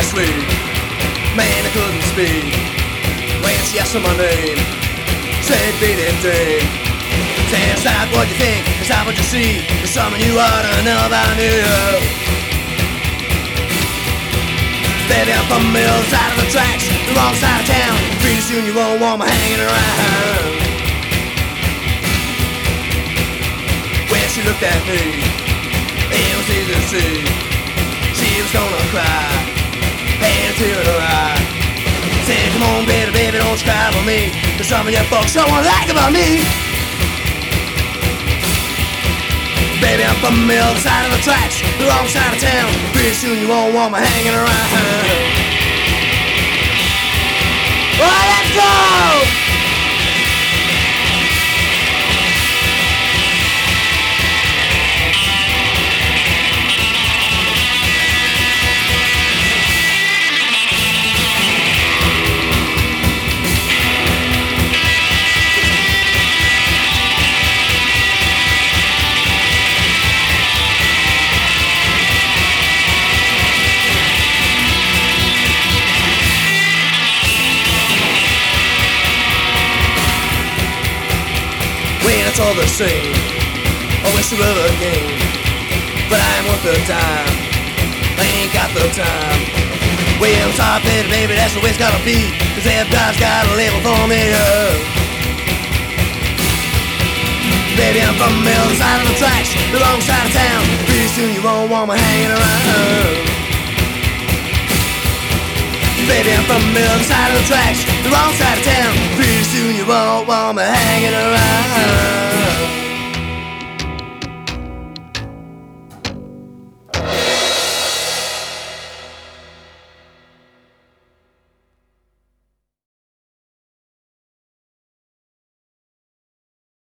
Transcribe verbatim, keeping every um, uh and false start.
sweet. Man, I couldn't speak when she asked for my name. Said, baby, dame. Said, it's not what you think, it's not what you see. It's something you ought to know about me. Baby, I'm from the other side of the tracks, the wrong side of town. Pretty soon you won't want me hanging around. When she looked at me, it was easy to see she was gonna cry, had a tear in her eye. Said, come on baby, baby, don't you cry for me. There's something you folks don't wanna like about me. Baby, I'm from the other side of the tracks, the wrong side of town. Pretty soon you won't want me hanging around. Well, let's go! When it's all the same, I wish it were again. But I ain't worth the time, I ain't got the time. Way on top, baby, baby, that's the way it's gotta be. Cause everybody's got a label for me, uh. Baby, I'm from the other side of the tracks, the wrong side of town. Pretty soon you won't want me hanging around. Baby, I'm from the other side of the tracks, the wrong side of town. Pretty soon you won't want me hanging around.